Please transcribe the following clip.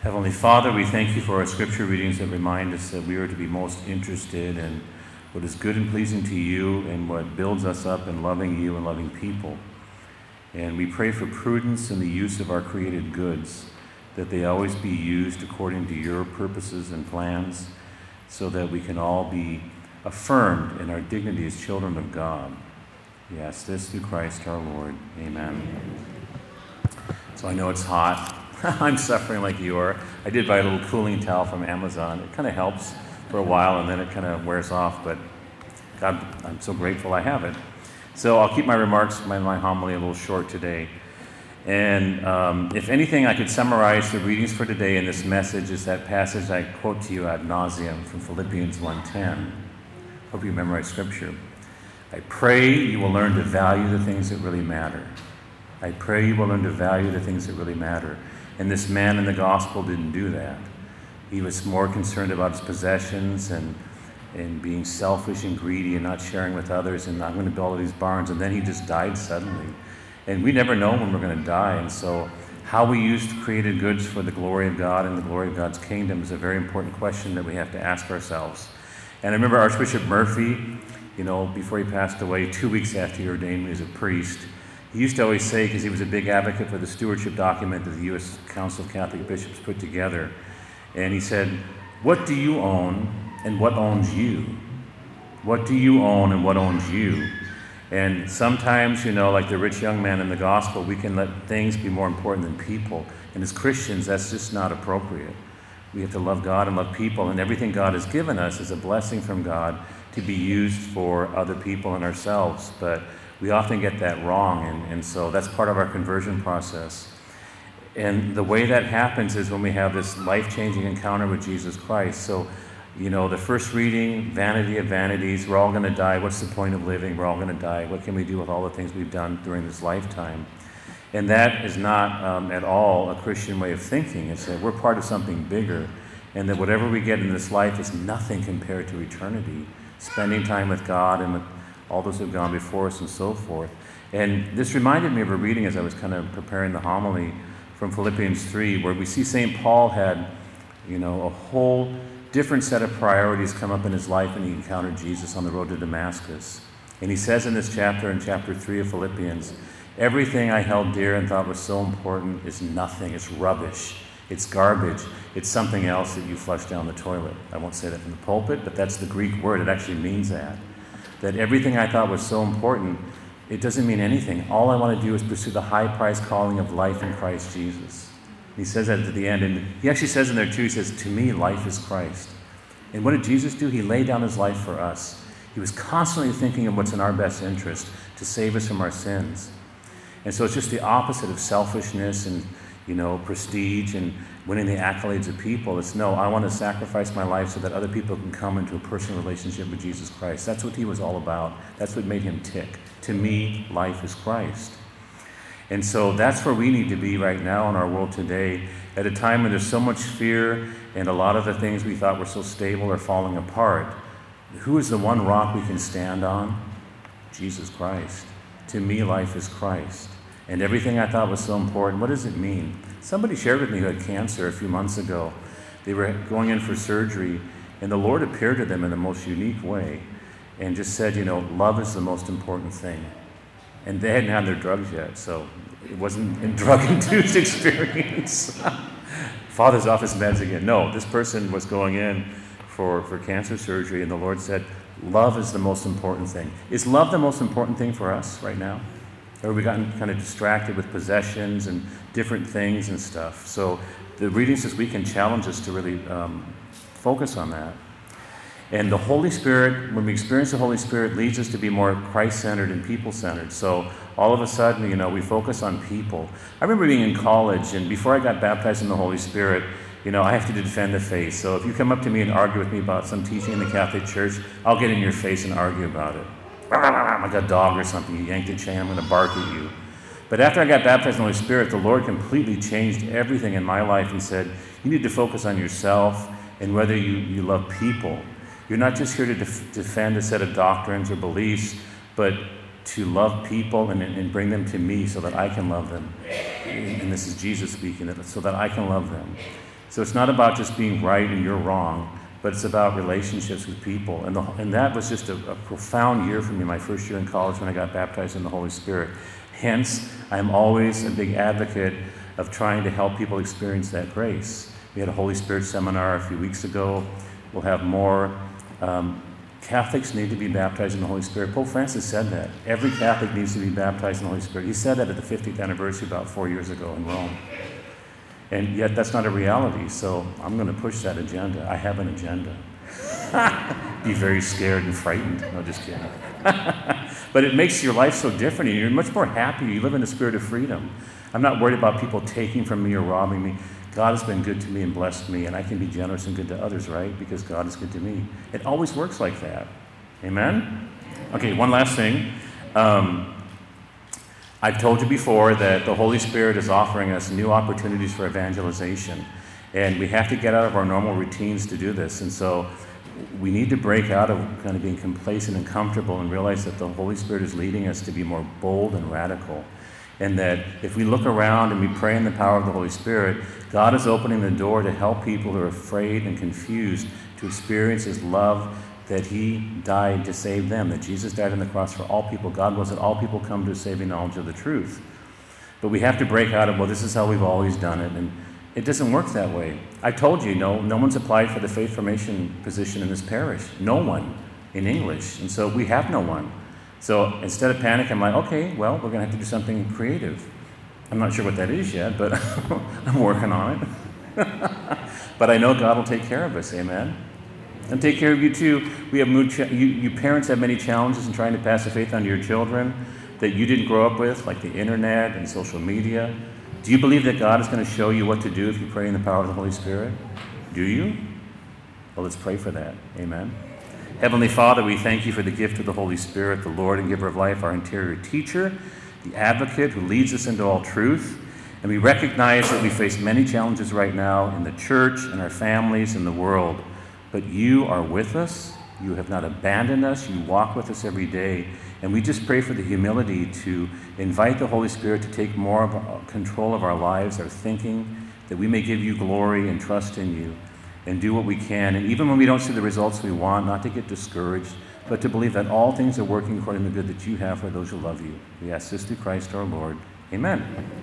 Heavenly Father, we thank you for our scripture readings that remind us that we are to be most interested in what is good and pleasing to you and what builds us up in loving you and loving people. And we pray for prudence in the use of our created goods, that they always be used according to your purposes and plans, so that we can all be affirmed in our dignity as children of God. We ask this through Christ our Lord. Amen. So I know it's hot. I'm suffering like you are. I did buy a little cooling towel from Amazon. It kind of helps for a while, and then it kind of wears off, but God, I'm so grateful I have it. So I'll keep my remarks, my homily a little short today. And if anything, I could summarize the readings for today in this message is that passage I quote to you ad nauseum from Philippians 1:10. Hope you memorize scripture. I pray you will learn to value the things that really matter. I pray you will learn to value the things that really matter. And this man in the gospel didn't do that. He was more concerned about his possessions and being selfish and greedy and not sharing with others, and I'm going to build all these barns. And then he just died suddenly. And we never know when we're going to die. And so how we use created goods for the glory of God and the glory of God's kingdom is a very important question that we have to ask ourselves. And I remember Archbishop Murphy, before he passed away, 2 weeks after he ordained me as a priest, he used to always say, because he was a big advocate for the stewardship document that the U.S. Council of Catholic Bishops put together, and he said, what do you own and what owns you? What do you own and what owns you? And sometimes, like the rich young man in the gospel, we can let things be more important than people. And as Christians, that's just not appropriate. We have to love God and love people, and everything God has given us is a blessing from God to be used for other people and ourselves. But we often get that wrong, and so that's part of our conversion process. And the way that happens is when we have this life-changing encounter with Jesus Christ. So, the first reading, vanity of vanities, we're all going to die. What's the point of living? We're all going to die. What can we do with all the things we've done during this lifetime? And that is not at all a Christian way of thinking. It's that we're part of something bigger, and that whatever we get in this life is nothing compared to eternity, spending time with God and with all those who have gone before us and so forth. And this reminded me of a reading as I was kind of preparing the homily from Philippians 3, where we see St. Paul had, a whole different set of priorities come up in his life when he encountered Jesus on the road to Damascus. And he says in this chapter, in chapter 3 of Philippians, everything I held dear and thought was so important is nothing. It's rubbish. It's garbage. It's something else that you flush down the toilet. I won't say that from the pulpit, but that's the Greek word. It actually means that. That everything I thought was so important, it doesn't mean anything. All I want to do is pursue the high-priced calling of life in Christ Jesus. He says that at the end, and he actually says in there too, he says, to me, life is Christ. And what did Jesus do? He laid down his life for us. He was constantly thinking of what's in our best interest to save us from our sins. And so it's just the opposite of selfishness and, prestige and winning the accolades of people. It's no, I want to sacrifice my life so that other people can come into a personal relationship with Jesus Christ. That's what he was all about. That's what made him tick. To me, life is Christ. And so that's where we need to be right now in our world today, at a time when there's so much fear and a lot of the things we thought were so stable are falling apart. Who is the one rock we can stand on? Jesus Christ. To me, life is Christ. And everything I thought was so important, what does it mean? Somebody shared with me who had cancer a few months ago. They were going in for surgery, and the Lord appeared to them in the most unique way and just said, love is the most important thing. And they hadn't had their drugs yet, so it wasn't a drug-induced experience. Father's off his meds again. No, this person was going in for cancer surgery, and the Lord said, love is the most important thing. Is love the most important thing for us right now? Or have we gotten kind of distracted with possessions and different things and stuff? So the readings this week can challenge us to really focus on that. And the Holy Spirit, when we experience the Holy Spirit, leads us to be more Christ-centered and people-centered. So all of a sudden, we focus on people. I remember being in college, and before I got baptized in the Holy Spirit, I have to defend the faith. So if you come up to me and argue with me about some teaching in the Catholic Church, I'll get in your face and argue about it. Like a dog or something, you yanked a chain, I'm going to bark at you. But after I got baptized in the Holy Spirit, the Lord completely changed everything in my life and said, you need to focus on yourself and whether you love people. You're not just here to defend a set of doctrines or beliefs, but to love people and bring them to me so that I can love them. And this is Jesus speaking, so that I can love them. So it's not about just being right and you're wrong, but it's about relationships with people. And that was just a profound year for me, my first year in college when I got baptized in the Holy Spirit. Hence, I'm always a big advocate of trying to help people experience that grace. We had a Holy Spirit seminar a few weeks ago. We'll have more. Catholics need to be baptized in the Holy Spirit. Pope Francis said that. Every Catholic needs to be baptized in the Holy Spirit. He said that at the 50th anniversary about 4 years ago in Rome. And yet that's not a reality, so I'm going to push that agenda. I have an agenda. Be very scared and frightened. No, just kidding. But it makes your life so different, and you're much more happy. You live in a spirit of freedom. I'm not worried about people taking from me or robbing me. God has been good to me and blessed me, and I can be generous and good to others, right? Because God is good to me. It always works like that. Amen? Okay, one last thing. I've told you before that the Holy Spirit is offering us new opportunities for evangelization, and we have to get out of our normal routines to do this. And so we need to break out of kind of being complacent and comfortable and realize that the Holy Spirit is leading us to be more bold and radical. And that if we look around and we pray in the power of the Holy Spirit, God is opening the door to help people who are afraid and confused to experience His love, that He died to save them, that Jesus died on the cross for all people. God wills that all people come to a saving knowledge of the truth. But we have to break out of, well, this is how we've always done it. And it doesn't work that way. I told you, no one's applied for the faith formation position in this parish. No one in English. And so we have no one. So instead of panic, I'm like, okay, well, we're going to have to do something creative. I'm not sure what that is yet, but I'm working on it. But I know God will take care of us, amen? And take care of you too. We have you parents have many challenges in trying to pass the faith on to your children that you didn't grow up with, like the internet and social media. Do you believe that God is going to show you what to do if you pray in the power of the Holy Spirit? Do you? Well, let's pray for that. Amen. Heavenly Father, we thank you for the gift of the Holy Spirit, the Lord and giver of life, our interior teacher, the advocate who leads us into all truth. And we recognize that we face many challenges right now in the church, in our families, in the world. But you are with us. You have not abandoned us. You walk with us every day. And we just pray for the humility to invite the Holy Spirit to take more of control of our lives, our thinking, that we may give you glory and trust in you and do what we can. And even when we don't see the results we want, not to get discouraged, but to believe that all things are working according to the good that you have for those who love you. We ask this through Christ our Lord. Amen.